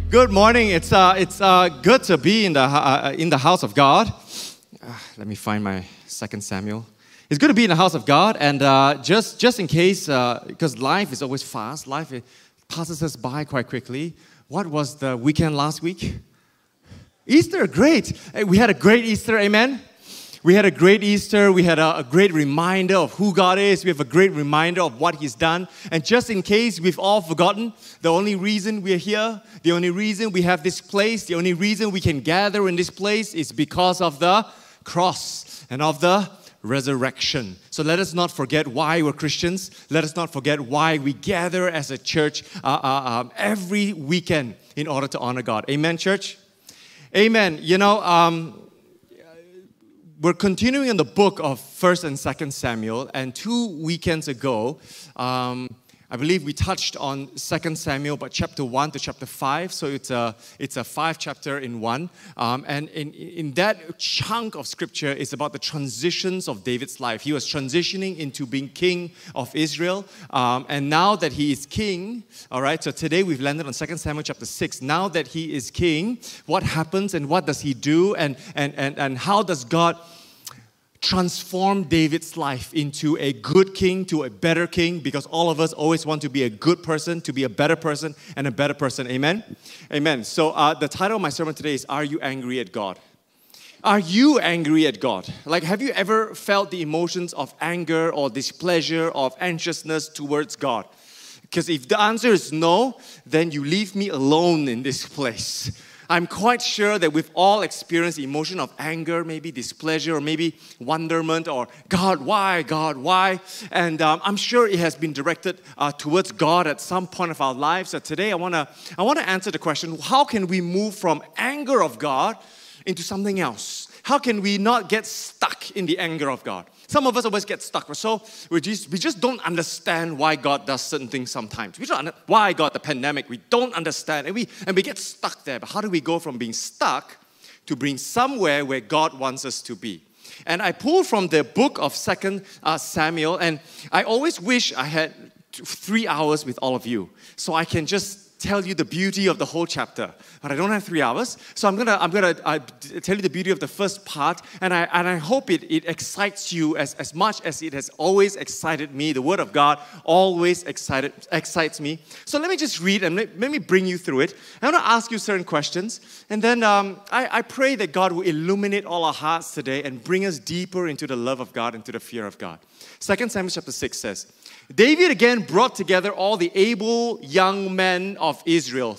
Good morning. It's good to be in the house of God. Let me find my 2 Samuel. It's good to be in the house of God, and just in case, because life is always fast, life passes us by quite quickly. What was the weekend last week? Easter, great. We had a great Easter, amen? We had a great Easter. We had a great reminder of who God is. We have a great reminder of what He's done. And just in case we've all forgotten, the only reason we're here, the only reason we have this place, the only reason we can gather in this place is because of the cross and of the resurrection. So let us not forget why we're Christians. Let us not forget why we gather as a church every weekend in order to honor God. Amen, church? Amen. You know, we're continuing in the book of 1 and 2 Samuel, and 2 weekends ago, I believe we touched on 2 Samuel, but chapter 1 to chapter 5, so it's a 5-chapter in one. And in that chunk of scripture is about the transitions of David's life. He was transitioning into being king of Israel, and now that he is king, all right, so today we've landed on 2 Samuel chapter 6. Now that he is king, what happens and what does he do, and how does God transform David's life into a good king, to a better king, because all of us always want to be a good person, to be a better person, and a better person. Amen? Amen. So the title of my sermon today is, Are You Angry at God? Are you angry at God? Like, have you ever felt the emotions of anger or displeasure, of anxiousness towards God? Because if the answer is no, then you leave me alone in this place. I'm quite sure that we've all experienced emotion of anger, maybe displeasure, or maybe wonderment, or God, why? God, why? And I'm sure it has been directed towards God at some point of our lives. So today I want to answer the question, how can we move from anger of God into something else? How can we not get stuck in the anger of God? Some of us always get stuck. So we just don't understand why God does certain things sometimes. We don't understand why God, the pandemic, we don't understand. And we get stuck there. But how do we go from being stuck to being somewhere where God wants us to be? And I pulled from the book of 2 Samuel. And I always wish I had 3 hours with all of you, so I can just tell you the beauty of the whole chapter, but I don't have 3 hours. So I'm gonna tell you the beauty of the first part, and I hope it excites you as much as it has always excited me. The Word of God always excites me. So let me just read and let me bring you through it. I want to ask you certain questions, and then I pray that God will illuminate all our hearts today and bring us deeper into the love of God and to the fear of God. 2 Samuel chapter 6 says, David again brought together all the able young men of Israel,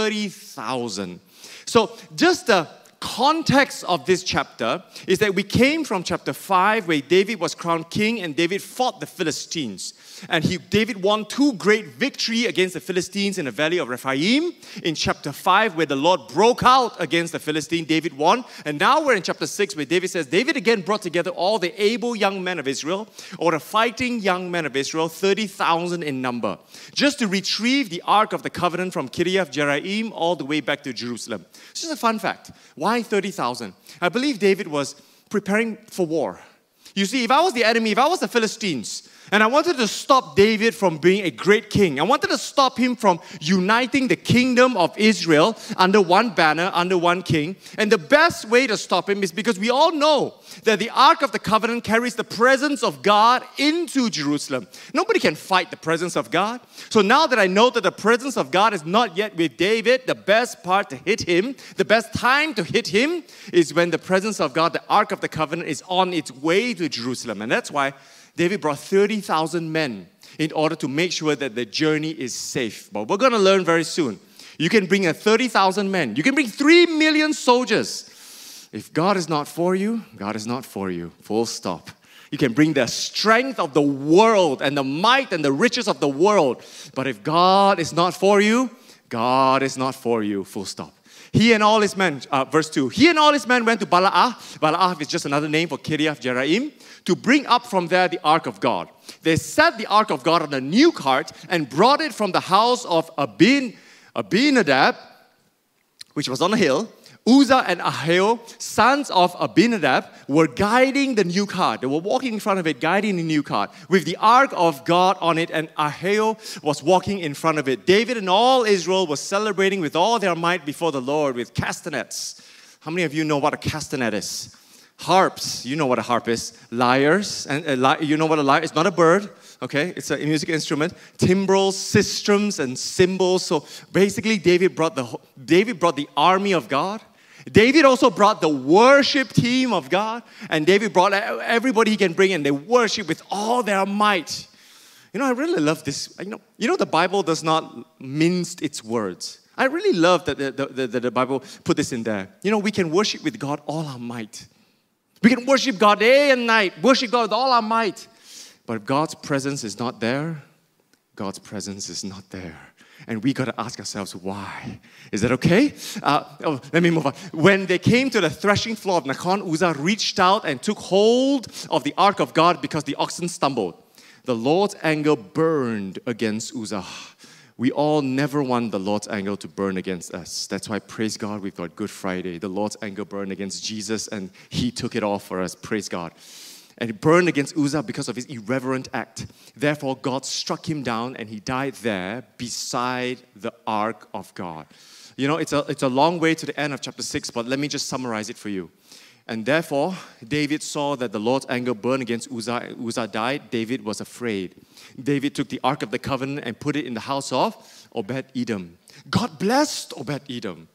30,000. So just the context of this chapter is that we came from chapter 5 where David was crowned king and David fought the Philistines. And David won 2 great victories against the Philistines in the valley of Rephaim. In chapter 5 where the Lord broke out against the Philistine, David won. And now we're in chapter 6 where David says, David again brought together all the able young men of Israel, or the fighting young men of Israel, 30,000 in number, just to retrieve the Ark of the Covenant from Kiriath Jearim all the way back to Jerusalem. It's just a fun fact. Why 30,000? I believe David was preparing for war. You see, if I was the enemy, if I was the Philistines, and I wanted to stop David from being a great king, I wanted to stop him from uniting the kingdom of Israel under one banner, under one king. And the best way to stop him is because we all know that the Ark of the Covenant carries the presence of God into Jerusalem. Nobody can fight the presence of God. So now that I know that the presence of God is not yet with David, the best part to hit him, the best time to hit him is when the presence of God, the Ark of the Covenant, is on its way to Jerusalem. And that's why David brought 30,000 men in order to make sure that the journey is safe. But we're going to learn very soon. You can bring 30,000 men. You can bring 3 million soldiers. If God is not for you, God is not for you. Full stop. You can bring the strength of the world and the might and the riches of the world. But if God is not for you, God is not for you. Full stop. He and all his men, verse 2, he and all his men went to Balaah. Balaah is just another name for Kiriath Jearim, to bring up from there the Ark of God. They set the Ark of God on a new cart and brought it from the house of Abinadab, which was on a hill, Uzzah and Ahio, sons of Abinadab, were guiding the new cart. They were walking in front of it, guiding the new cart, with the ark of God on it, and Ahio was walking in front of it. David and all Israel was celebrating with all their might before the Lord with castanets. How many of you know what a castanet is? Harps, you know what a harp is. Lyres, and you know what a lyre is. It's not a bird, okay? It's a musical instrument. Timbrels, sistrums, and cymbals. So basically, David brought the army of God. David also brought the worship team of God, and David brought everybody he can bring in. They worship with all their might. You know, I really love this. You know, the Bible does not mince its words. I really love that the Bible put this in there. You know, we can worship with God all our might. We can worship God day and night, worship God with all our might. But if God's presence is not there, God's presence is not there. And we got to ask ourselves, why? Is that okay? Let me move on. When they came to the threshing floor of Nacon, Uzzah reached out and took hold of the ark of God because the oxen stumbled. The Lord's anger burned against Uzzah. We all never want the Lord's anger to burn against us. That's why, praise God, we've got Good Friday. The Lord's anger burned against Jesus, and He took it all for us. Praise God. And it burned against Uzzah because of his irreverent act. Therefore, God struck him down, and he died there beside the ark of God. You know, it's a long way to the end of chapter 6, but let me just summarize it for you. And therefore, David saw that the Lord's anger burned against Uzzah. Uzzah died. David was afraid. David took the Ark of the Covenant and put it in the house of Obed-Edom. God blessed Obed-Edom.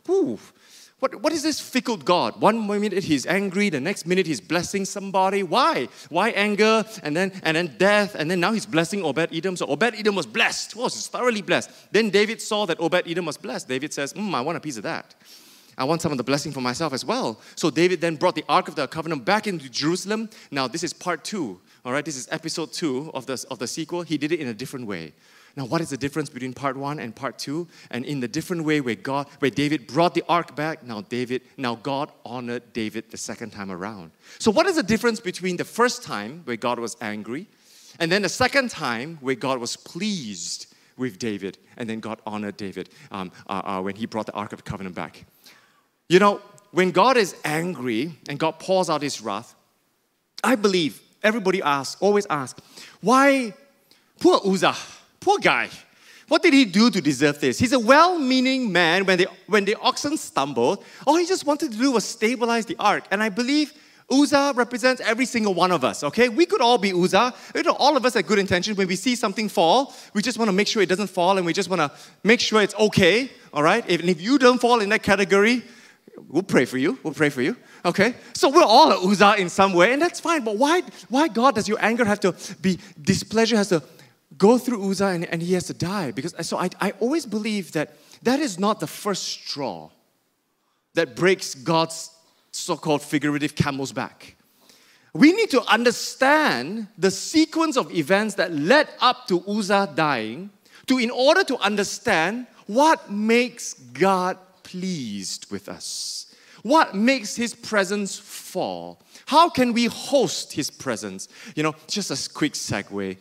What is this fickle God? One minute he's angry, the next minute he's blessing somebody. Why? Why anger? And then death, and then now he's blessing Obed-Edom. So Obed-Edom was blessed. Was thoroughly blessed. Then David saw that Obed-Edom was blessed. David says, I want a piece of that. I want some of the blessing for myself as well. So David then brought the Ark of the Covenant back into Jerusalem. Now this is part 2. All right, this is episode 2 of the sequel. He did it in a different way. Now, what is the difference between part 1 and part 2? And in the different way where David brought the ark back, now God honored David the second time around. So what is the difference between the first time where God was angry, and then the second time where God was pleased with David, and then God honored David when he brought the Ark of the Covenant back? You know, when God is angry and God pours out His wrath, I believe everybody always asks, why poor Uzzah? Poor guy. What did he do to deserve this? He's a well-meaning man. When the oxen stumbled, all he just wanted to do was stabilize the ark. And I believe Uzzah represents every single one of us, okay? We could all be Uzzah. You know, all of us have good intentions. When we see something fall, we just want to make sure it doesn't fall, and we just want to make sure it's okay, all right? If you don't fall in that category, we'll pray for you. We'll pray for you. Okay? So we're all a Uzzah in some way, and that's fine. But why God does your anger have to be, displeasure has to go through Uzzah and he has to die? Because I always believe that is not the first straw that breaks God's so-called figurative camel's back. We need to understand the sequence of events that led up to Uzzah dying in order to understand what makes God pleased with us. What makes His presence fall? How can we host His presence? You know, just a quick segue.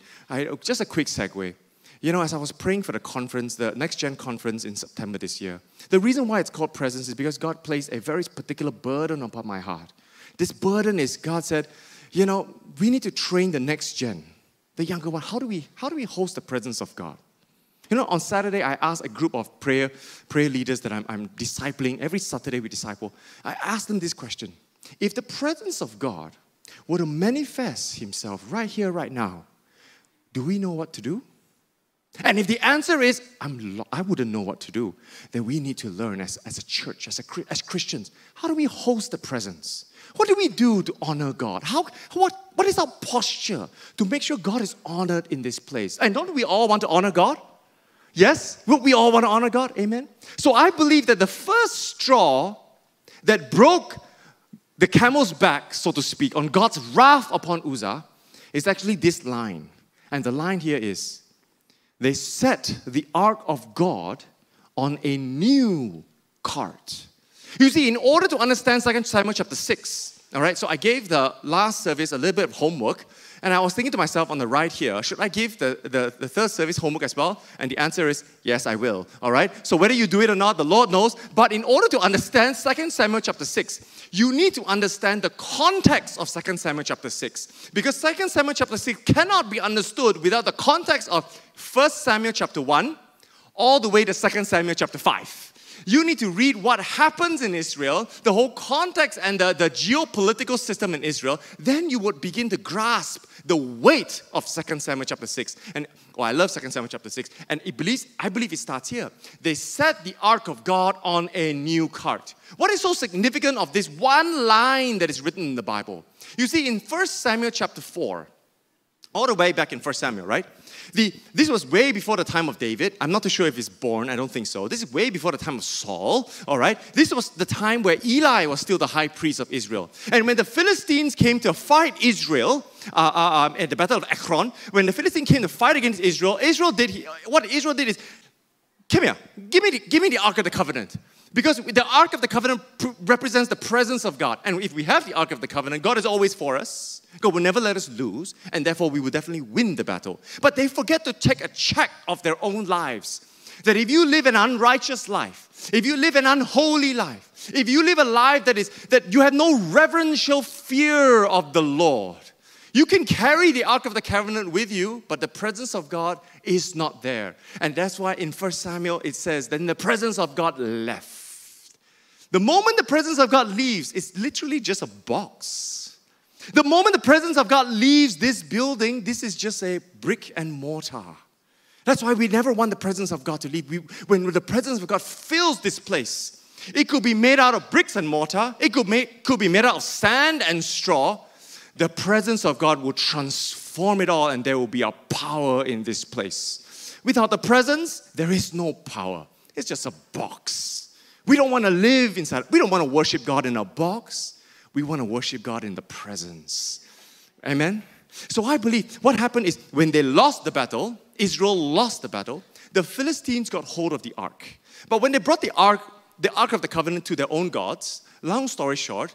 You know, as I was praying for the conference, the Next Gen conference in September this year, the reason why it's called presence is because God placed a very particular burden upon my heart. This burden is, God said, you know, we need to train the next gen, the younger one. How do we host the presence of God? You know, on Saturday, I asked a group of prayer leaders that I'm discipling. Every Saturday we disciple. I asked them this question. If the presence of God were to manifest Himself right here, right now, do we know what to do? And if the answer is, I wouldn't know what to do, then we need to learn as a church, as Christians, how do we host the presence? What do we do to honor God? What is our posture to make sure God is honored in this place? And don't we all want to honor God? Yes? Would we all want to honor God? Amen? So I believe that the first straw that broke the camel's back, so to speak, on God's wrath upon Uzzah is actually this line. And the line here is, they set the ark of God on a new cart. You see, in order to understand 2 Samuel chapter 6, All right, so I gave the last service a little bit of homework, and I was thinking to myself on the right here, should I give the third service homework as well? And the answer is, yes, I will. All right, so whether you do it or not, the Lord knows. But in order to understand 2 Samuel chapter 6, you need to understand the context of 2 Samuel chapter 6. Because 2 Samuel chapter 6 cannot be understood without the context of 1 Samuel chapter 1 all the way to 2 Samuel chapter 5. You need to read what happens in Israel, the whole context and the geopolitical system in Israel. Then you would begin to grasp the weight of 2 Samuel chapter 6. And I love 2 Samuel chapter 6. And I believe it starts here. They set the ark of God on a new cart. What is so significant of this one line that is written in the Bible? You see, in 1 Samuel chapter 4, all the way back in 1 Samuel, right? This was way before the time of David. I'm not too sure if he's born. I don't think so. This is way before the time of Saul. All right. This was the time where Eli was still the high priest of Israel. And when the Philistines came to fight Israel at the Battle of Ekron, when the Philistines came to fight against Israel, what Israel did is, come here, give me the Ark of the Covenant. Because the Ark of the Covenant represents the presence of God. And if we have the Ark of the Covenant, God is always for us. God will never let us lose. And therefore, we will definitely win the battle. But they forget to take a check of their own lives. That if you live an unrighteous life, if you live an unholy life, if you live a life that you have no reverential fear of the Lord, you can carry the Ark of the Covenant with you, but the presence of God is not there. And that's why in 1 Samuel it says, then the presence of God left. The moment the presence of God leaves, it's literally just a box. The moment the presence of God leaves this building, this is just a brick and mortar. That's why we never want the presence of God to leave. When the presence of God fills this place, it could be made out of bricks and mortar. It could be made out of sand and straw. The presence of God will transform it all, and there will be a power in this place. Without the presence, there is no power. It's just a box. We don't want to live inside. We don't want to worship God in a box. We want to worship God in the presence. Amen? So I believe what happened is when they lost the battle, Israel lost the battle, the Philistines got hold of the ark. But when they brought the ark of the covenant to their own gods, long story short,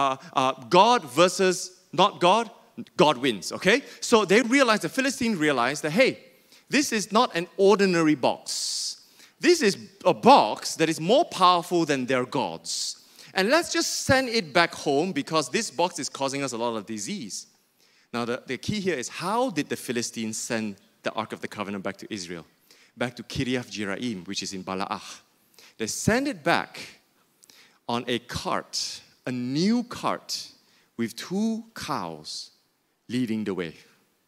God versus not God, God wins, okay? So the Philistines realized that, hey, this is not an ordinary box. This is a box that is more powerful than their gods. And let's just send it back home because this box is causing us a lot of disease. Now, the key here is, how did the Philistines send the Ark of the Covenant back to Israel? Back to Kiriath Jearim, which is in Balaah. They send it back on a cart, a new cart, with 2 cows leading the way.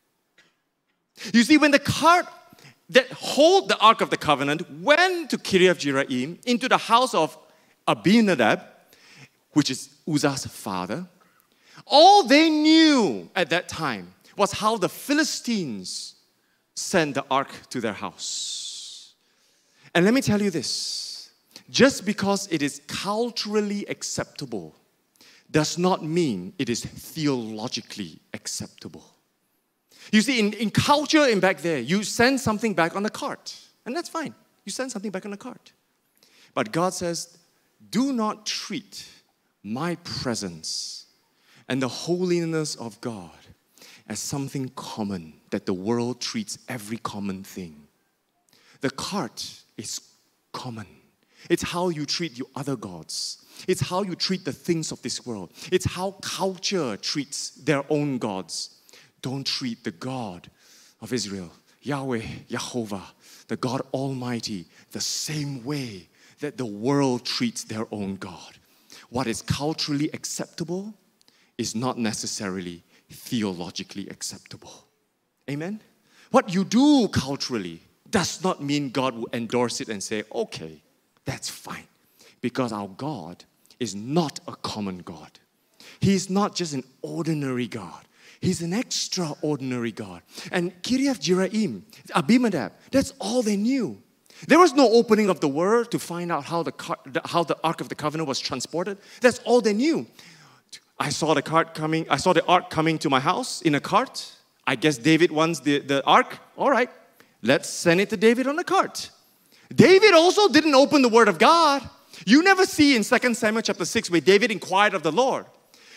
You see, when the cart that hold the Ark of the Covenant went to Kiriath Jearim, into the house of Abinadab, which is Uzzah's father, all they knew at that time was how the Philistines sent the ark to their house. And let me tell you this, just because it is culturally acceptable does not mean it is theologically acceptable. You see, in culture in back there, you send something back on a cart, and that's fine. You send something back on a cart. But God says, do not treat my presence and the holiness of God as something common that the world treats every common thing. The cart is common. It's how you treat your other gods. It's how you treat the things of this world. It's how culture treats their own gods. Don't treat the God of Israel, Yahweh, Jehovah, the God Almighty, the same way that the world treats their own God. What is culturally acceptable is not necessarily theologically acceptable. Amen? What you do culturally does not mean God will endorse it and say, okay, that's fine. Because our God is not a common God. He is not just an ordinary God. He's an extraordinary God. And Kiriath Jearim, Abinadab, that's all they knew. There was no opening of the Word to find out how the Ark of the Covenant was transported. That's all they knew. I saw the ark coming to my house in a cart. I guess David wants the ark. All right, let's send it to David on a cart. David also didn't open the Word of God. You never see in 2 Samuel chapter 6 where David inquired of the Lord.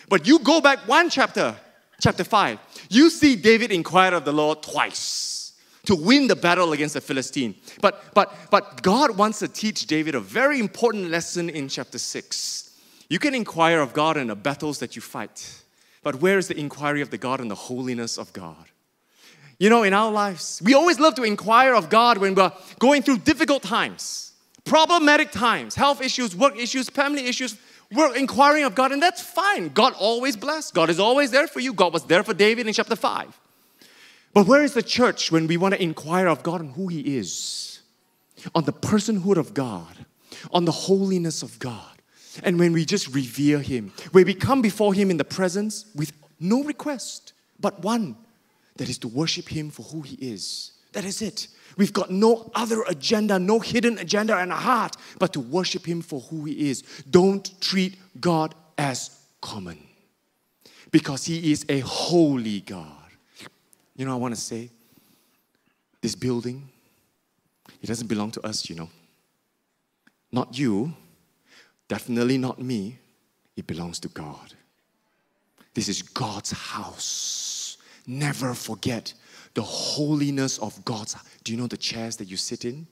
But you go back one chapter, chapter 5, you see David inquired of the Lord twice to win the battle against the Philistine. But God wants to teach David a very important lesson in chapter 6. You can inquire of God in the battles that you fight, but where is the inquiry of the God in the holiness of God? You know, in our lives, we always love to inquire of God when we're going through difficult times, problematic times, health issues, work issues, family issues. We're inquiring of God, and that's fine. God always blessed. God is always there for you. God was there for David in chapter 5. But where is the church when we want to inquire of God on who He is, on the personhood of God, on the holiness of God, and when we just revere Him, when we come before Him in the presence with no request, but one, that is to worship Him for who He is. That is it. We've got no other agenda, no hidden agenda in our heart, but to worship Him for who He is. Don't treat God as common, because He is a holy God. You know, I want to say, this building, it doesn't belong to us, you know. Not you, definitely not me. It belongs to God. This is God's house. Never forget the holiness of God's. Do you know the chairs that you sit in?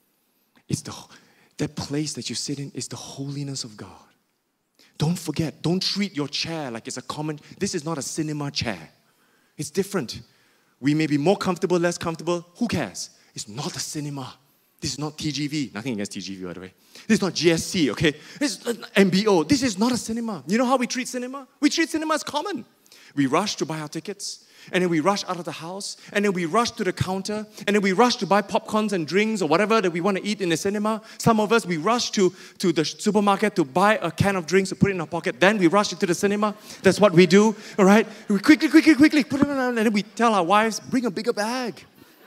That place that you sit in is the holiness of God. Don't forget, don't treat your chair like it's a common. This is not a cinema chair. It's different. We may be more comfortable, less comfortable. Who cares? It's not a cinema. This is not TGV. Nothing against TGV, by the way. This is not GSC, okay? This is MBO. This is not a cinema. You know how we treat cinema? We treat cinema as common. We rush to buy our tickets, and then we rush out of the house, and then we rush to the counter, and then we rush to buy popcorns and drinks or whatever that we want to eat in the cinema. Some of us, we rush to the supermarket to buy a can of drinks to put it in our pocket. Then we rush into the cinema. That's what we do, all right? We quickly, put it on, and then we tell our wives, bring a bigger bag.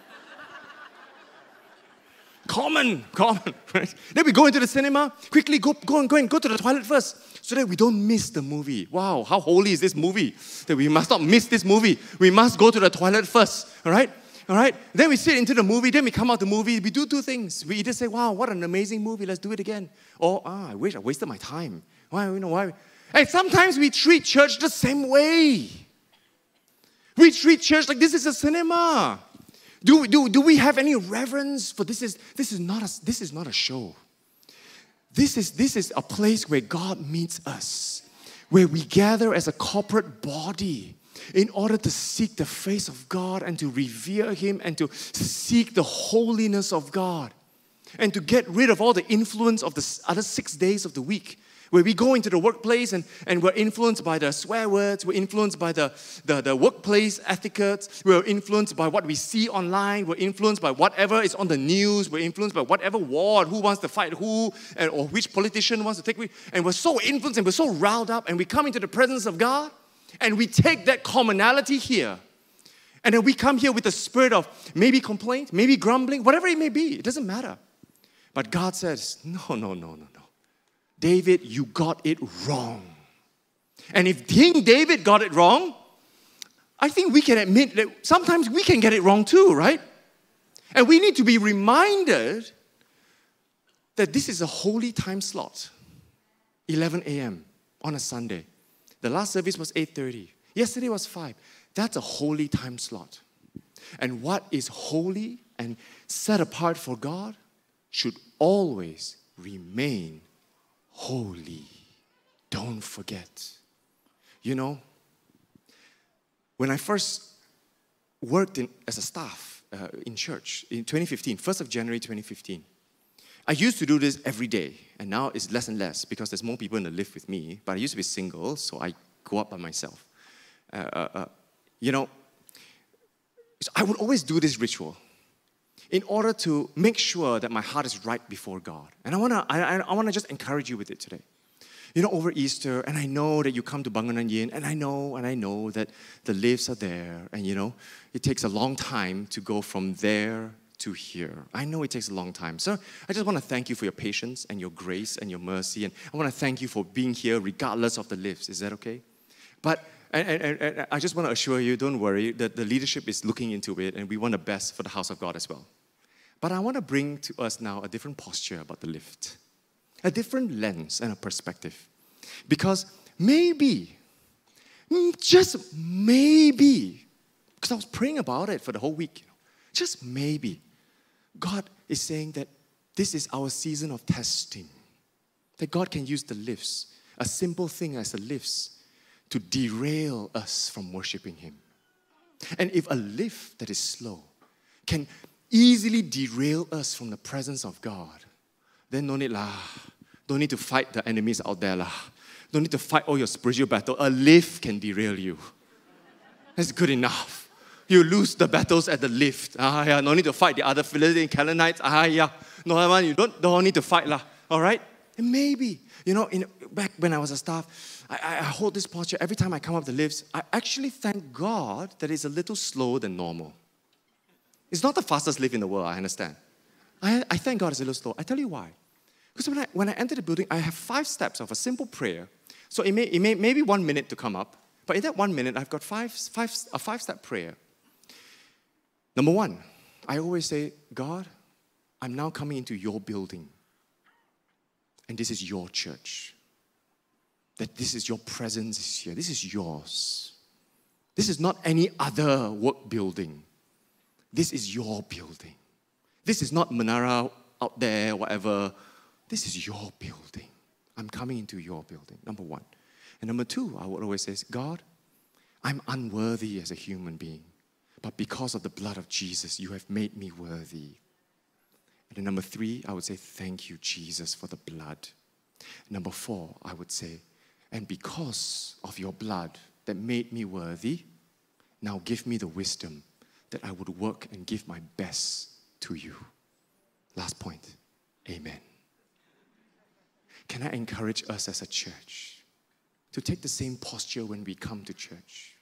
Common, right? Then we go into the cinema, quickly go to the toilet first, so that we don't miss the movie. Wow, how holy is this movie? That we must not miss this movie. We must go to the toilet first, all right? Then we sit into the movie, then we come out the movie, we do two things. We either say, wow, what an amazing movie, let's do it again. Or, I wish I wasted my time. Why? And sometimes we treat church the same way. We treat church like this is a cinema. Do we have any reverence for this is not a show. This is a place where God meets us, where we gather as a corporate body in order to seek the face of God and to revere Him and to seek the holiness of God and to get rid of all the influence of the other 6 days of the week, where we go into the workplace and we're influenced by the swear words, we're influenced by the workplace etiquette, we're influenced by what we see online, we're influenced by whatever is on the news, we're influenced by whatever war, who wants to fight who, or which politician wants to take, and we're so influenced and we're so riled up, and we come into the presence of God, and we take that commonality here, and then we come here with a spirit of maybe complaint, maybe grumbling, whatever it may be, it doesn't matter. But God says, no. David, you got it wrong. And if King David got it wrong, I think we can admit that sometimes we can get it wrong too, right? And we need to be reminded that this is a holy time slot, 11 a.m. on a Sunday. The last service was 8:30. Yesterday was 5. That's a holy time slot. And what is holy and set apart for God should always remain holy. Don't forget. You know, when I first worked as a staff in church in 2015, 1st of January 2015, I used to do this every day, and now it's less and less because there's more people in the lift with me, but I used to be single, so I go up by myself. You know, so I would always do this ritual in order to make sure that my heart is right before God. And I wanna just encourage you with it today. You know, over Easter, and I know that you come to Bangunan Yin, and I know that the lifts are there, and you know, it takes a long time to go from there to here. I know it takes a long time. So I just want to thank you for your patience and your grace and your mercy, and I want to thank you for being here regardless of the lifts. Is that okay? But and I just want to assure you, don't worry, that the leadership is looking into it, and we want the best for the house of God as well. But I want to bring to us now a different posture about the lift, a different lens and a perspective. Because maybe Just maybe, because I was praying about it for the whole week, just maybe, God is saying that this is our season of testing. That God can use the lifts, a simple thing as the lifts, to derail us from worshiping Him. And if a lift that is slow can easily derail us from the presence of God, then no need lah. Don't need to fight the enemies out there lah. Don't need to fight all your spiritual battle. A lift can derail you. That's good enough. You lose the battles at the lift. No need to fight the other Philistine Canaanites. No one, you don't need to fight lah. All right? And maybe, back when I was a staff, I hold this posture every time I come up the lifts. I actually thank God that it's a little slower than normal. It's not the fastest lift in the world, I understand. I thank God it's a little slow. I tell you why. Because when I enter the building, I have 5 steps of a simple prayer. So it may be 1 minute to come up, but in that 1 minute, I've got a 5-step prayer. Number 1, I always say, God, I'm now coming into your building. And this is your church. That this is your presence here. This is yours. This is not any other work building. This is your building. This is not Menara out there, whatever. This is your building. I'm coming into your building, number 1. And number 2, I would always say, God, I'm unworthy as a human being. But because of the blood of Jesus, you have made me worthy. And then number 3, I would say, thank you, Jesus, for the blood. Number 4, I would say, and because of your blood that made me worthy, now give me the wisdom that I would work and give my best to you. Last point, amen. Can I encourage us as a church to take the same posture when we come to church?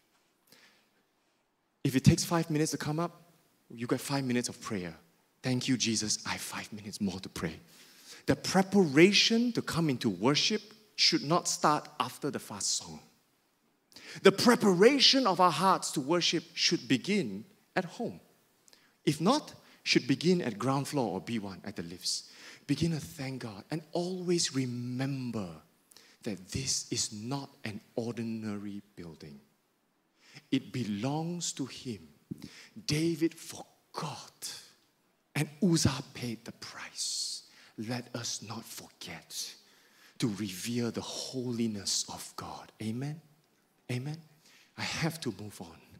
If it takes 5 minutes to come up, you got 5 minutes of prayer. Thank you, Jesus, I have 5 minutes more to pray. The preparation to come into worship should not start after the fast song. The preparation of our hearts to worship should begin at home. If not, should begin at ground floor or B1 at the lifts. Begin to thank God and always remember that this is not an ordinary building. It belongs to Him. David forgot and Uzzah paid the price. Let us not forget to revere the holiness of God. Amen? Amen? I have to move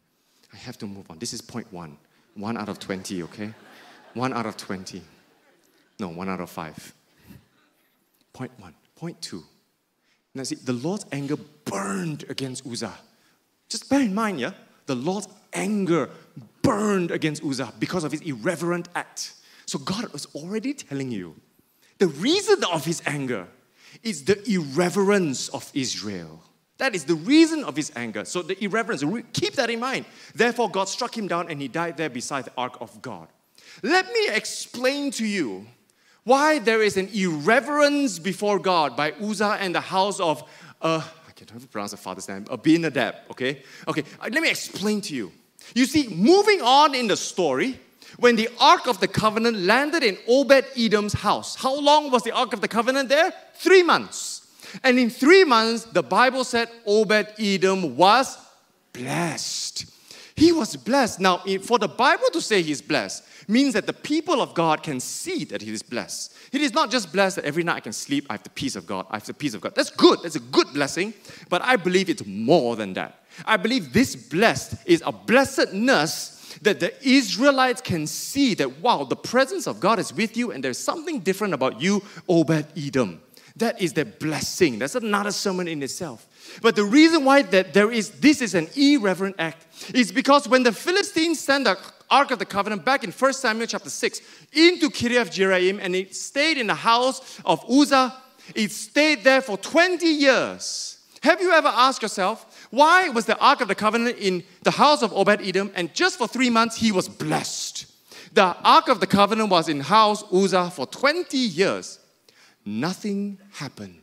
on. This is point 1. 1 out of 20, okay? 1 out of 20. No, 1 out of 5. Point 1. Point 2. Now see, the Lord's anger burned against Uzzah. Just bear in mind, yeah? The Lord's anger burned against Uzzah because of his irreverent act. So God was already telling you, the reason of his anger is the irreverence of Israel. That is the reason of his anger. So the irreverence, keep that in mind. Therefore, God struck him down and he died there beside the ark of God. Let me explain to you why there is an irreverence before God by Uzzah and the house of, I can't pronounce the father's name, Abinadab, okay? Okay, let me explain to you. You see, moving on in the story, when the Ark of the Covenant landed in Obed-Edom's house, how long was the Ark of the Covenant there? 3 months. And in 3 months, the Bible said Obed-Edom was blessed. He was blessed. Now, for the Bible to say he's blessed means that the people of God can see that he is blessed. It is not just blessed that every night I can sleep, I have the peace of God, I have the peace of God. That's good. That's a good blessing. But I believe it's more than that. I believe this blessed is a blessedness that the Israelites can see that, wow, the presence of God is with you and there's something different about you, Obed-Edom. That is the blessing. That's another sermon in itself. But the reason why this is an irreverent act is because when the Philistines sent the Ark of the Covenant back in 1 Samuel chapter 6 into Kiriath-Jearim, and it stayed in the house of Uzzah, it stayed there for 20 years. Have you ever asked yourself, why was the Ark of the Covenant in the house of Obed-Edom and just for 3 months he was blessed? The Ark of the Covenant was in house Uzzah for 20 years. Nothing happened.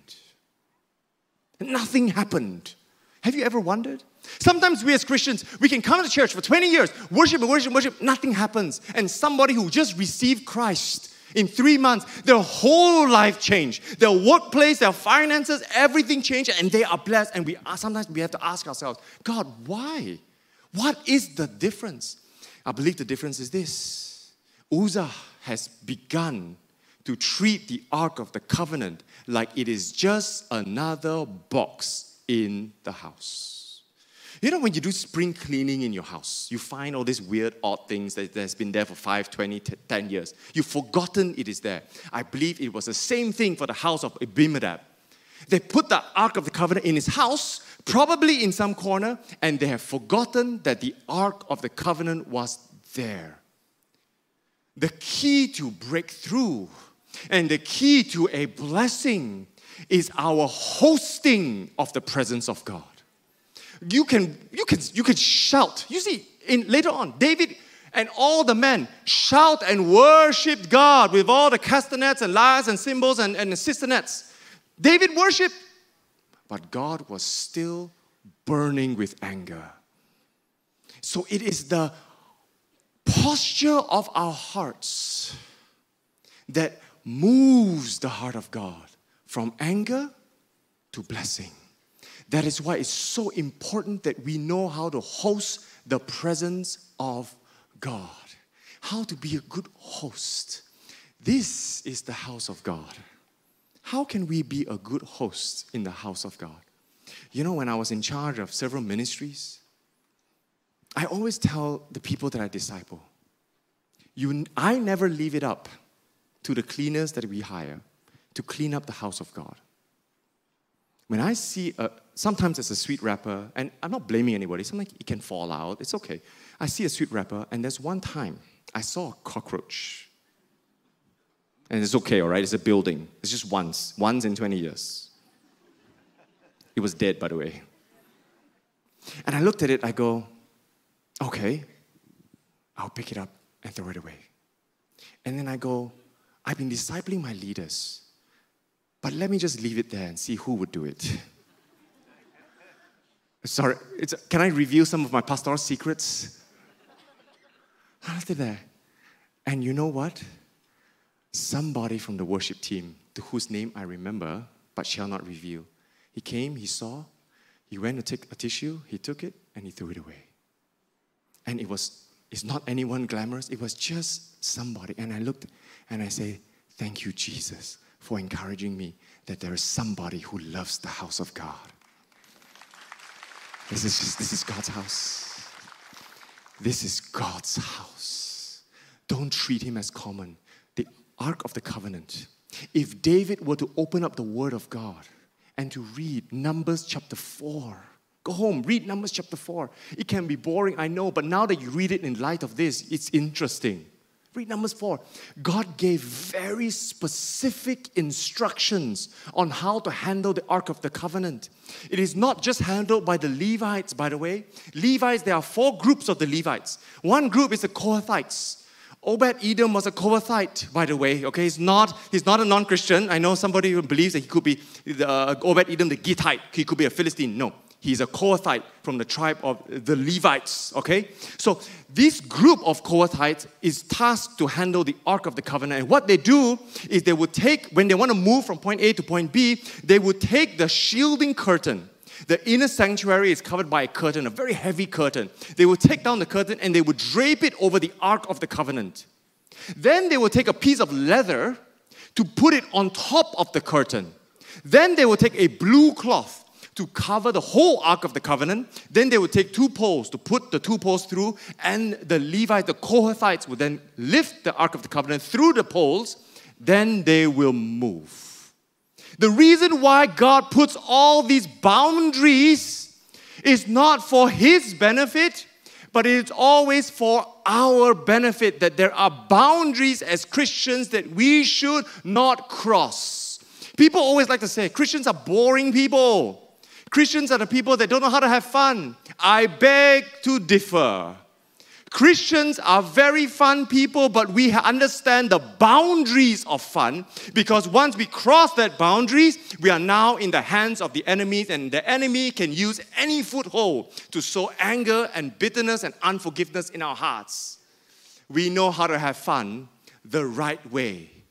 Nothing happened. Have you ever wondered? Sometimes we as Christians, we can come to church for 20 years, worship and worship and worship, nothing happens. And somebody who just received Christ In 3 months, their whole life changed. Their workplace, their finances, everything changed, and they are blessed. And sometimes we have to ask ourselves, God, why? What is the difference? I believe the difference is this. Uzzah has begun to treat the Ark of the Covenant like it is just another box in the house. You know, when you do spring cleaning in your house, you find all these weird, odd things that's been there for 5, 20, 10 years. You've forgotten it is there. I believe it was the same thing for the house of Abinadab. They put the Ark of the Covenant in his house, probably in some corner, and they have forgotten that the Ark of the Covenant was there. The key to breakthrough and the key to a blessing is our hosting of the presence of God. You can shout. You see, later on, David and all the men shout and worshiped God with all the castanets and lyres and cymbals and cisternets. David worshiped, but God was still burning with anger. So it is the posture of our hearts that moves the heart of God from anger to blessing. That is why it's so important that we know how to host the presence of God. How to be a good host. This is the house of God. How can we be a good host in the house of God? You know, when I was in charge of several ministries, I always tell the people that I disciple, I never leave it up to the cleaners that we hire to clean up the house of God. When I see, sometimes it's a sweet wrapper, and I'm not blaming anybody, sometimes it can fall out, it's okay. I see a sweet wrapper, and there's one time I saw a cockroach. And it's okay, all right, it's a building. It's just once in 20 years. It was dead, by the way. And I looked at it, I go, okay, I'll pick it up and throw it away. And then I go, I've been discipling my leaders, but let me just leave it there and see who would do it. Sorry, can I reveal some of my pastoral secrets? I left it there. And you know what? Somebody from the worship team, to whose name I remember, but shall not reveal. He came, he saw, he went to take a tissue, he took it, and he threw it away. And it's not anyone glamorous, it was just somebody. And I looked and I say, thank you, Jesus, for encouraging me that there is somebody who loves the house of God. This is God's house. This is God's house. Don't treat him as common. The Ark of the Covenant. If David were to open up the Word of God and to read Numbers chapter 4, go home, read Numbers chapter 4. It can be boring, I know, but now that you read it in light of this, it's interesting. Read Numbers 4. God gave very specific instructions on how to handle the Ark of the Covenant. It is not just handled by the Levites, by the way. Levites, there are 4 groups of the Levites. One group is the Kohathites. Obed-Edom was a Kohathite, by the way. Okay, he's not a non-Christian. I know somebody who believes that he could be Obed-Edom the Gittite. He could be a Philistine. No. He's a Kohathite from the tribe of the Levites, okay? So this group of Kohathites is tasked to handle the Ark of the Covenant. And what they do is they would take, when they want to move from point A to point B, they would take the shielding curtain. The inner sanctuary is covered by a curtain, a very heavy curtain. They would take down the curtain and they would drape it over the Ark of the Covenant. Then they would take a piece of leather to put it on top of the curtain. Then they would take a blue cloth to cover the whole Ark of the Covenant. Then they would take 2 poles to put the 2 poles through, and the Levites, the Kohathites, would then lift the Ark of the Covenant through the poles. Then they will move. The reason why God puts all these boundaries is not for His benefit, but it's always for our benefit, that there are boundaries as Christians that we should not cross. People always like to say, Christians are boring people. Christians are the people that don't know how to have fun. I beg to differ. Christians are very fun people, but we understand the boundaries of fun, because once we cross that boundaries, we are now in the hands of the enemies, and the enemy can use any foothold to sow anger and bitterness and unforgiveness in our hearts. We know how to have fun the right way.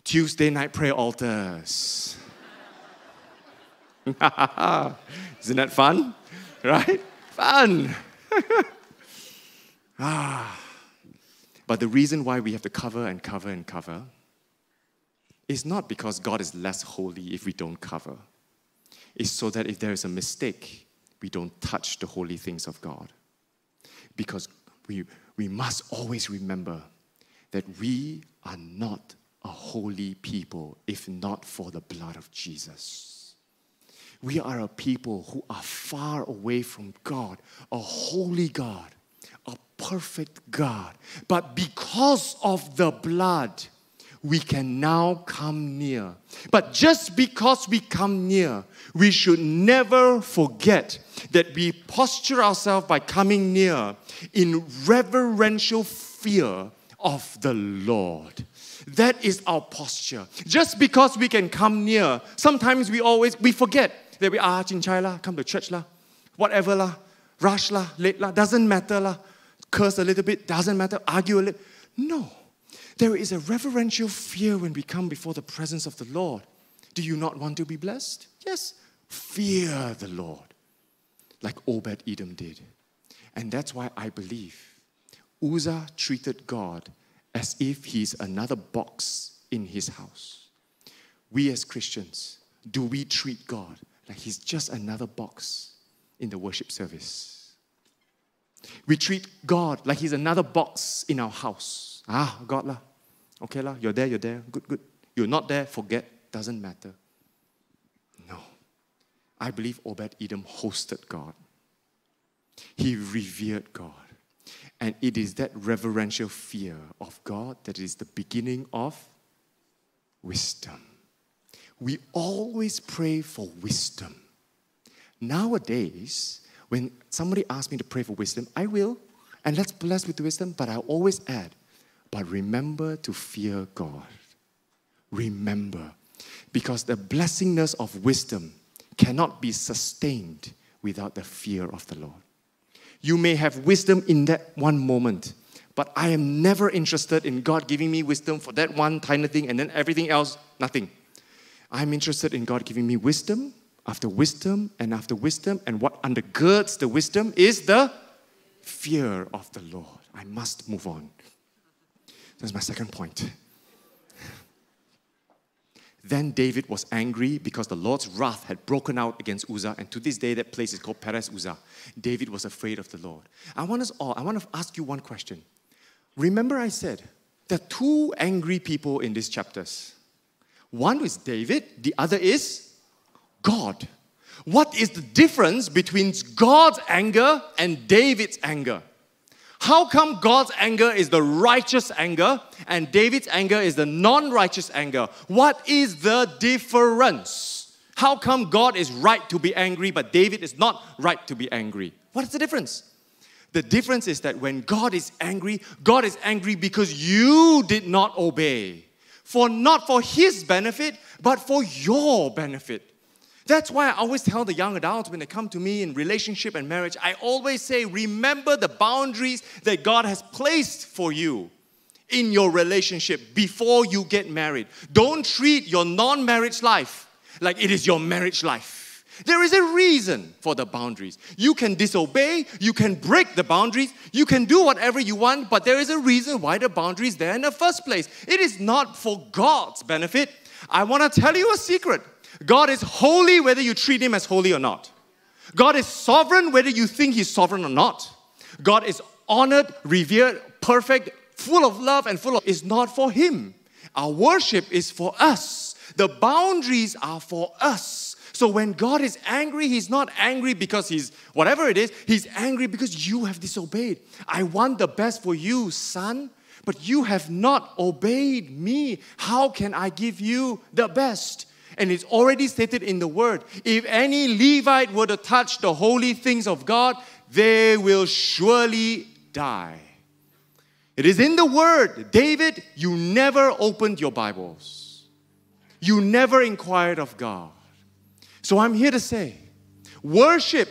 Tuesday night prayer altars. Isn't that fun? Right? Fun. But the reason why we have to cover and cover and cover is not because God is less holy if we don't cover. It's so that if there is a mistake, we don't touch the holy things of God. Because we must always remember that we are not a holy people if not for the blood of Jesus. We are a people who are far away from God, a holy God, a perfect God. But because of the blood, we can now come near. But just because we come near, we should never forget that we posture ourselves by coming near in reverential fear of the Lord. That is our posture. Just because we can come near, sometimes we forget that we are Chinchai lah, come to church lah, whatever lah, rush lah, late lah, doesn't matter lah, curse a little bit, doesn't matter, argue a little. No. There is a reverential fear when we come before the presence of the Lord. Do you not want to be blessed? Yes. Fear the Lord, like Obed-Edom did. And that's why I believe Uzzah treated God as if he's another box in his house. We as Christians, do we treat God like he's just another box in the worship service? We treat God like he's another box in our house. God lah. Okay lah, you're there. Good. You're not there, forget, doesn't matter. No. I believe Obed-Edom hosted God. He revered God. And it is that reverential fear of God that is the beginning of wisdom. We always pray for wisdom. Nowadays, when somebody asks me to pray for wisdom, I will. And let's bless with wisdom, but I always add, but remember to fear God. Remember. Because the blessingness of wisdom cannot be sustained without the fear of the Lord. You may have wisdom in that one moment, but I am never interested in God giving me wisdom for that one tiny thing and then everything else, nothing. I'm interested in God giving me wisdom after wisdom and after wisdom, and what undergirds the wisdom is the fear of the Lord. I must move on. That's my second point. Then David was angry because the Lord's wrath had broken out against Uzzah, and to this day that place is called Perez Uzzah. David was afraid of the Lord. I want to ask you one question. Remember I said there are two angry people in these chapters. One is David, the other is God. What is the difference between God's anger and David's anger? How come God's anger is the righteous anger and David's anger is the non-righteous anger? What is the difference? How come God is right to be angry but David is not right to be angry? What is the difference? The difference is that when God is angry because you did not obey. Not for His benefit, but for your benefit. That's why I always tell the young adults when they come to me in relationship and marriage, I always say, remember the boundaries that God has placed for you in your relationship before you get married. Don't treat your non-marriage life like it is your marriage life. There is a reason for the boundaries. You can disobey, you can break the boundaries, you can do whatever you want, but there is a reason why the boundary is there in the first place. It is not for God's benefit. I want to tell you a secret. God is holy whether you treat Him as holy or not. God is sovereign whether you think He's sovereign or not. God is honored, revered, perfect, full of love and full of... It's not for Him. Our worship is for us. The boundaries are for us. So when God is angry, He's not angry because He's whatever it is. He's angry because you have disobeyed. I want the best for you, son, but you have not obeyed me. How can I give you the best? And it's already stated in the Word. If any Levite were to touch the holy things of God, they will surely die. It is in the Word. David, you never opened your Bibles. You never inquired of God. So I'm here to say, worship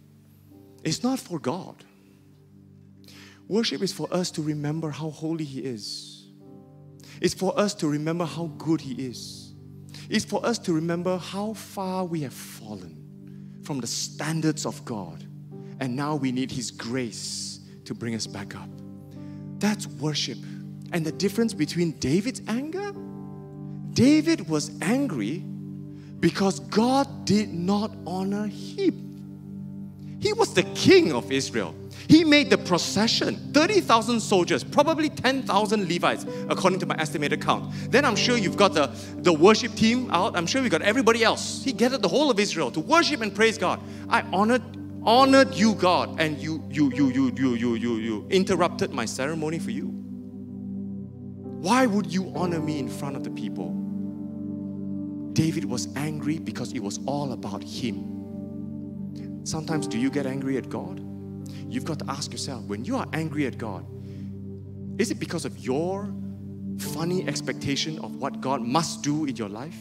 is not for God. Worship is for us to remember how holy He is. It's for us to remember how good He is. It's for us to remember how far we have fallen from the standards of God. And now we need His grace to bring us back up. That's worship. And the difference between David's anger, David was angry because God did not honor him. He was the king of Israel. He made the procession, 30,000 soldiers, probably 10,000 Levites, according to my estimated count. Then I'm sure you've got the worship team out. I'm sure we've got everybody else. He gathered the whole of Israel to worship and praise God. I honored you, God, and you interrupted my ceremony for you. Why would you honor me in front of the people? David was angry because it was all about him. Sometimes do you get angry at God? You've got to ask yourself, when you are angry at God, is it because of your funny expectation of what God must do in your life?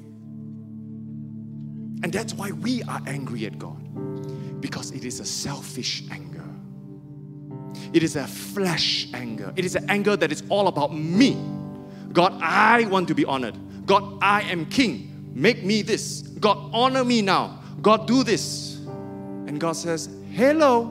And that's why we are angry at God. Because it is a selfish anger. It is a flesh anger. It is an anger that is all about me. God, I want to be honored. God, I am king. Make me this. God, honor me now. God, do this. And God says, hello.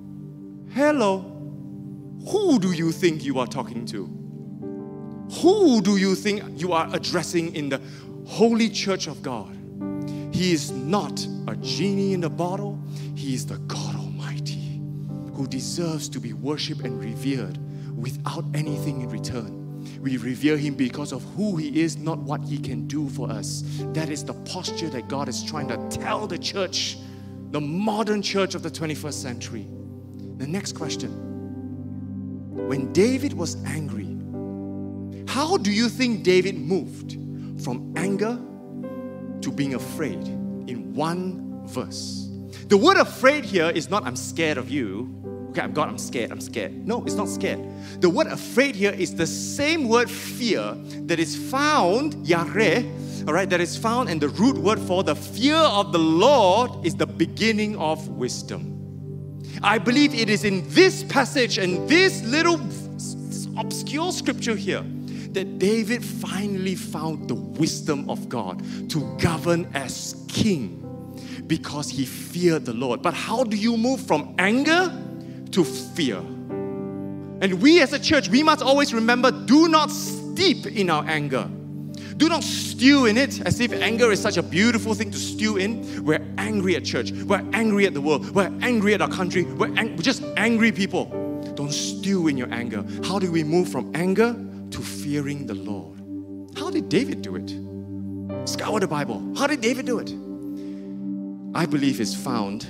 Who do you think you are talking to? Who do you think you are addressing in the holy church of God? He is not a genie in a bottle. He is the God Almighty who deserves to be worshipped and revered without anything in return. We revere Him because of who He is, not what He can do for us. That is the posture that God is trying to tell the church, the modern church of the 21st century. The next question. When David was angry, how do you think David moved from anger to being afraid in one verse? The word afraid here is not I'm scared of you. Okay, God, I'm scared. No, it's not scared. The word afraid here is the same word fear that is found, yareh, all right, that is found, and the root word for the fear of the Lord is the beginning of wisdom. I believe it is in this passage and this little obscure scripture here that David finally found the wisdom of God to govern as king because he feared the Lord. But how do you move from anger to fear? And we as a church, we must always remember, do not steep in our anger. Do not stew in it as if anger is such a beautiful thing to stew in. We're angry at church. We're angry at the world. We're angry at our country. We're just angry people. Don't stew in your anger. How do we move from anger to fearing the Lord? How did David do it? Scour the Bible. How did David do it? I believe it's found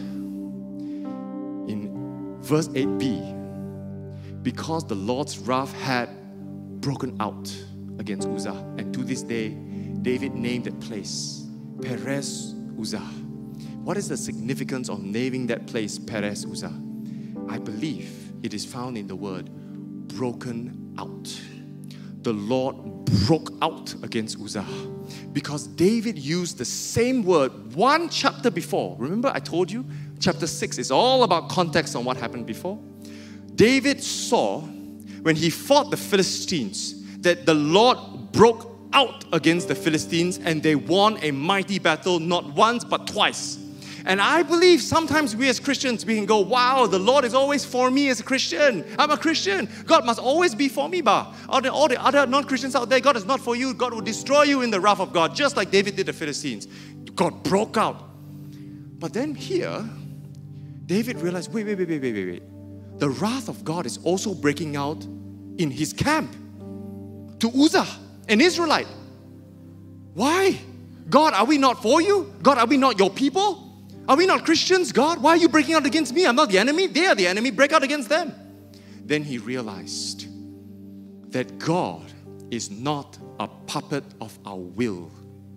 in verse 8b. Because the Lord's wrath had broken out against Uzzah. And to this day, David named that place Perez Uzzah. What is the significance of naming that place Perez Uzzah? I believe it is found in the word broken out. The Lord broke out against Uzzah because David used the same word one chapter before. Remember I told you, chapter 6 is all about context on what happened before. David saw when he fought the Philistines that the Lord broke out against the Philistines and they won a mighty battle not once but twice. And I believe sometimes we as Christians, we can go, wow, the Lord is always for me as a Christian. I'm a Christian. God must always be for me. All the other non-Christians out there, God is not for you. God will destroy you in the wrath of God, just like David did the Philistines. God broke out. But then here, David realized, wait. The wrath of God is also breaking out in his camp to Uzzah, an Israelite. Why? God, are we not for you? God, are we not your people? Are we not Christians? God, why are you breaking out against me? I'm not the enemy. They are the enemy. Break out against them. Then he realized that God is not a puppet of our will.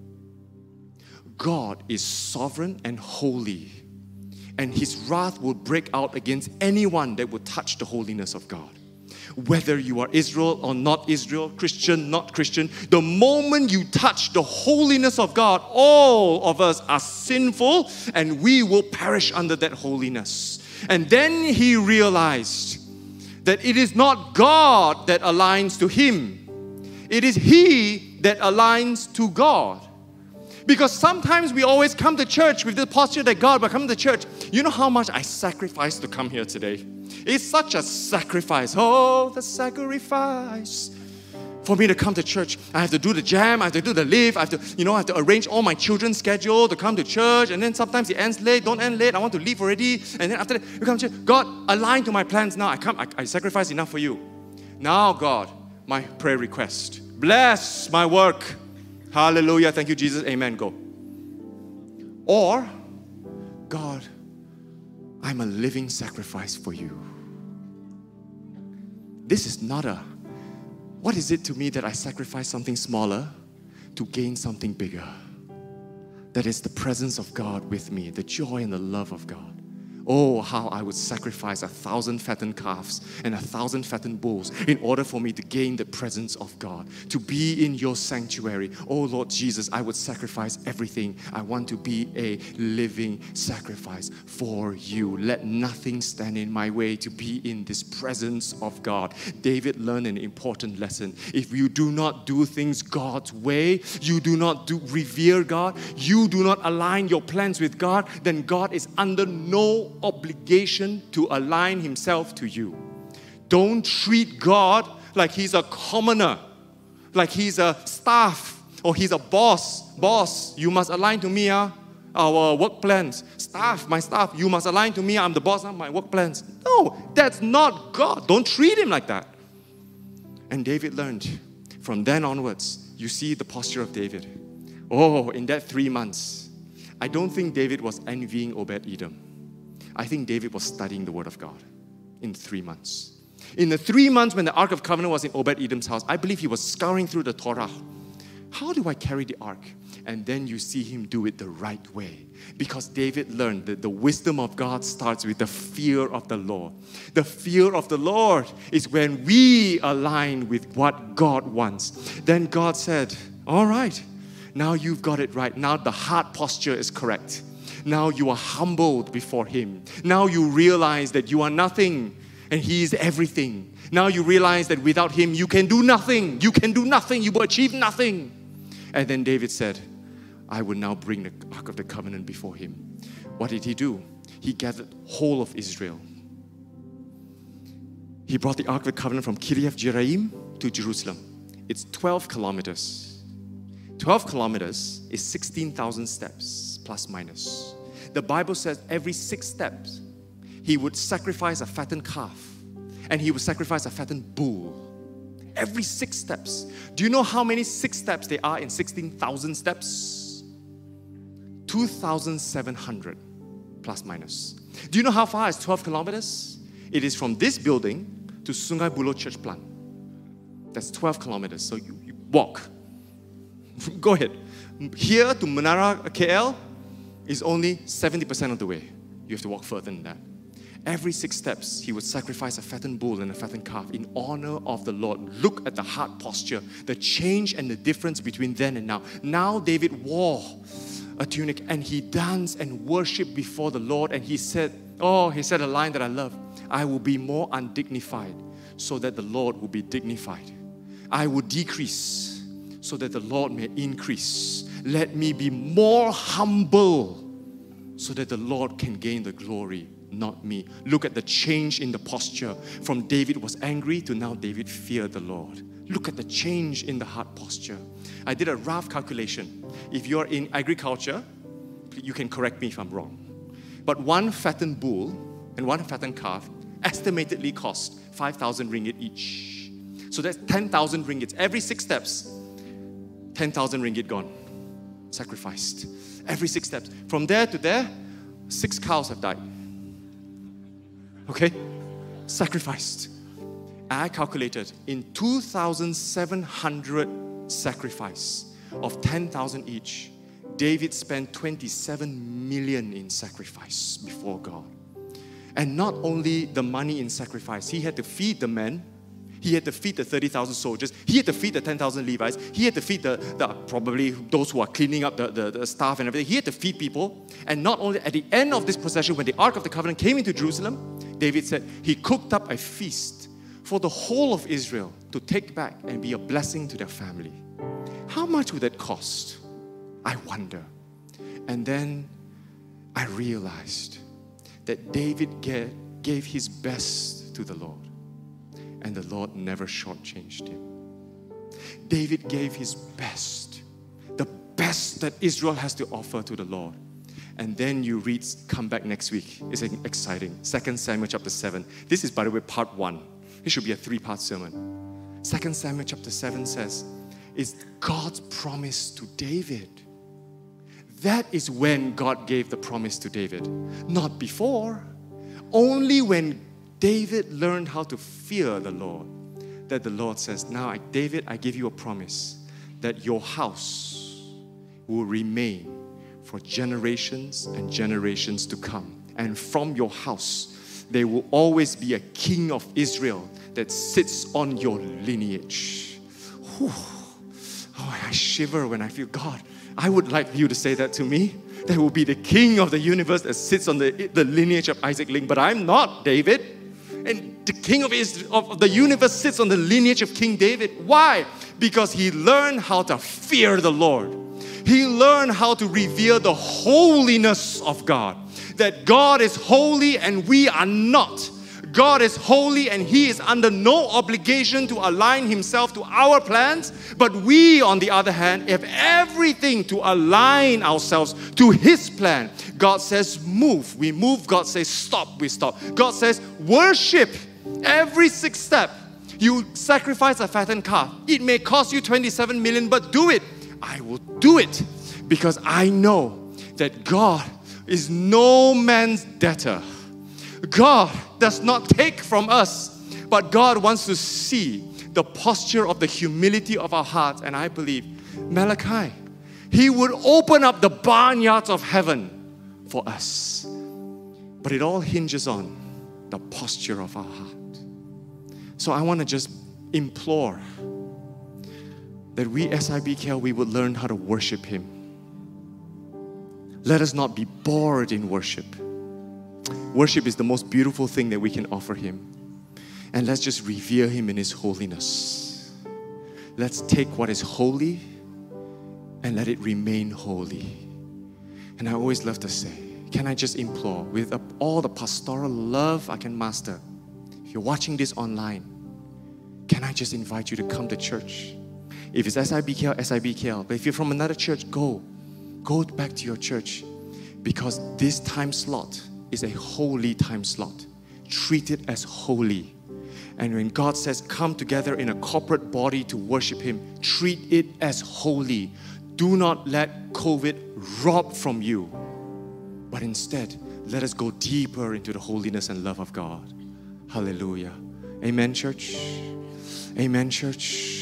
God is sovereign and holy, and His wrath will break out against anyone that would touch the holiness of God. Whether you are Israel or not Israel, Christian, not Christian, the moment you touch the holiness of God, all of us are sinful and we will perish under that holiness. And then he realized that it is not God that aligns to him. It is he that aligns to God. Because sometimes we always come to church with the posture that God, but come to church. You know how much I sacrificed to come here today? It's such a sacrifice. Oh, the sacrifice. For me to come to church, I have to do the jam, I have to do the lift, I have to arrange all my children's schedule to come to church, and then sometimes it ends late, don't end late, I want to leave already, and then after that, you come to church. God, align to my plans now. I sacrifice enough for you. Now, God, my prayer request. Bless my work. Hallelujah. Thank you, Jesus. Amen. Go. Or, God, I'm a living sacrifice for you. This is not a, what is it to me that I sacrifice something smaller to gain something bigger? That is the presence of God with me, the joy and the love of God. Oh, how I would sacrifice 1,000 fattened calves and 1,000 fattened bulls in order for me to gain the presence of God, to be in your sanctuary. Oh, Lord Jesus, I would sacrifice everything. I want to be a living sacrifice for you. Let nothing stand in my way to be in this presence of God. David learned an important lesson. If you do not do things God's way, you do not revere God, you do not align your plans with God, then God is under no obligation to align himself to you. Don't treat God like he's a commoner, like he's a staff or he's a boss. Boss, you must align to me, our work plans. Staff, my staff, you must align to me. I'm the boss of my work plans. No, that's not God. Don't treat him like that. And David learned from then onwards. You see the posture of David. Oh, in that 3 months, I don't think David was envying Obed-Edom. I think David was studying the Word of God in 3 months. In the 3 months when the Ark of Covenant was in Obed-Edom's house, I believe he was scouring through the Torah. How do I carry the Ark? And then you see him do it the right way. Because David learned that the wisdom of God starts with the fear of the Lord. The fear of the Lord is when we align with what God wants. Then God said, all right, now you've got it right. Now the heart posture is correct. Now you are humbled before him. Now you realize that you are nothing and he is everything. Now you realize that without him you can do nothing. You can do nothing. You will achieve nothing. And then David said, I will now bring the Ark of the Covenant before him. What did he do? He gathered whole of Israel. He brought the Ark of the Covenant from Kiriath Jearim to Jerusalem. It's 12 kilometers. 12 kilometers is 16,000 steps. Plus minus. The Bible says every 6 steps, he would sacrifice a fattened calf and he would sacrifice a fattened bull. Every 6 steps. Do you know how many 6 steps there are in 16,000 steps? 2,700 plus minus. Do you know how far is 12 kilometers? It is from this building to Sungai Buloh Church Plant. That's 12 kilometers. So you walk. Go ahead. Here to Menara KL is only 70% of the way. You have to walk further than that. Every 6 steps, he would sacrifice a fattened bull and a fattened calf in honor of the Lord. Look at the heart posture, the change and the difference between then and now. Now David wore a tunic and he danced and worshiped before the Lord, and he said a line that I love. I will be more undignified so that the Lord will be dignified. I will decrease so that the Lord may increase. Let me be more humble so that the Lord can gain the glory, not me. Look at the change in the posture. From David was angry to now David feared the Lord. Look at the change in the heart posture. I did a rough calculation. If you're in agriculture, you can correct me if I'm wrong. But one fattened bull and one fattened calf estimatedly cost 5,000 ringgit each. So that's 10,000 ringgit. Every 6 steps, 10,000 ringgit gone. Sacrificed. Every 6 steps. From there to there, 6 cows have died. Okay? Sacrificed. I calculated in 2,700 sacrifice of 10,000 each, David spent 27 million in sacrifice before God. And not only the money in sacrifice, he had to feed the men. He had to feed the 30,000 soldiers. He had to feed the 10,000 Levites. He had to feed the probably those who are cleaning up the staff and everything. He had to feed people. And not only at the end of this procession, when the Ark of the Covenant came into Jerusalem, David said he cooked up a feast for the whole of Israel to take back and be a blessing to their family. How much would that cost? I wonder. And then I realized that David gave his best to the Lord, and the Lord never shortchanged him. David gave his best, the best that Israel has to offer to the Lord. And then you read, come back next week. It's exciting. 2 Samuel chapter 7. This is, by the way, part 1. It should be a 3-part sermon. 2 Samuel chapter 7 says, it's God's promise to David. That is when God gave the promise to David. Not before. Only when David learned how to fear the Lord, that the Lord says, now David, I give you a promise that your house will remain for generations and generations to come. And from your house, there will always be a king of Israel that sits on your lineage. Whew. Oh, I shiver when I feel, God, I would like you to say that to me. There will be the king of the universe that sits on the lineage of Isaac Ling, but I'm not David. And the king of the universe sits on the lineage of King David. Why? Because he learned how to fear the Lord. He learned how to revere the holiness of God. That God is holy and we are not. God is holy and He is under no obligation to align Himself to our plans. But we, on the other hand, have everything to align ourselves to His plan. God says move, we move. God says stop, we stop. God says worship every 6th step. You sacrifice a fattened calf. It may cost you 27 million, but do it. I will do it because I know that God is no man's debtor. God does not take from us, but God wants to see the posture of the humility of our hearts. And I believe Malachi, He would open up the barnyards of heaven for us. But it all hinges on the posture of our heart. So I want to just implore that we, SIBKL, we would learn how to worship Him. Let us not be bored in worship. Worship is the most beautiful thing that we can offer Him. And let's just revere Him in His holiness. Let's take what is holy and let it remain holy. And I always love to say, can I just implore with all the pastoral love I can master, if you're watching this online, can I just invite you to come to church? If it's SIBKL, SIBKL. But if you're from another church, go back to your church, because this time slot is a holy time slot. Treat it as holy. And when God says come together in a corporate body to worship Him, treat it as holy. Do not let COVID rob from you, but instead let us go deeper into the holiness and love of God. Hallelujah. Amen, church. Amen, church.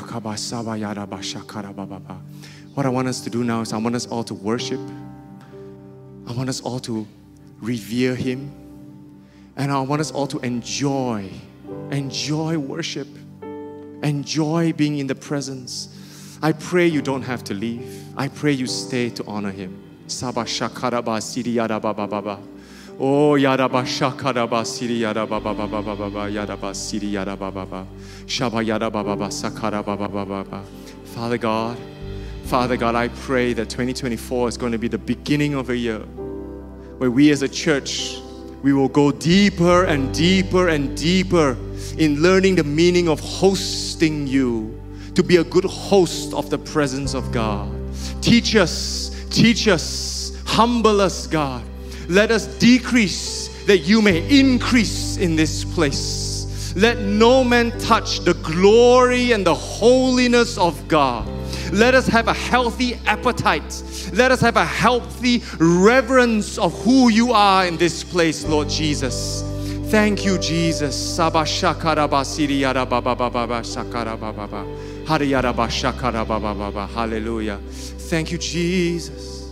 What I want us to do now is I want us all to worship. I want us all to revere Him. And I want us all to enjoy worship. Enjoy being in the presence. I pray you don't have to leave. I pray you stay to honor Him. Sabah shakaraba siri yada baba baba. Oh yada ba shakaraba siri yada baba baba baba yada ba siri yada baba baba. Shaba yada baba baba sakara baba baba. Father God, I pray that 2024 is going to be the beginning of a year where we as a church, we will go deeper and deeper and deeper in learning the meaning of hosting You, to be a good host of the presence of God. Teach us, humble us, God. Let us decrease that You may increase in this place. Let no man touch the glory and the holiness of God. Let us have a healthy appetite. Let us have a healthy reverence of who You are in this place, Lord Jesus. Thank You, Jesus. Hallelujah. Thank You, Jesus.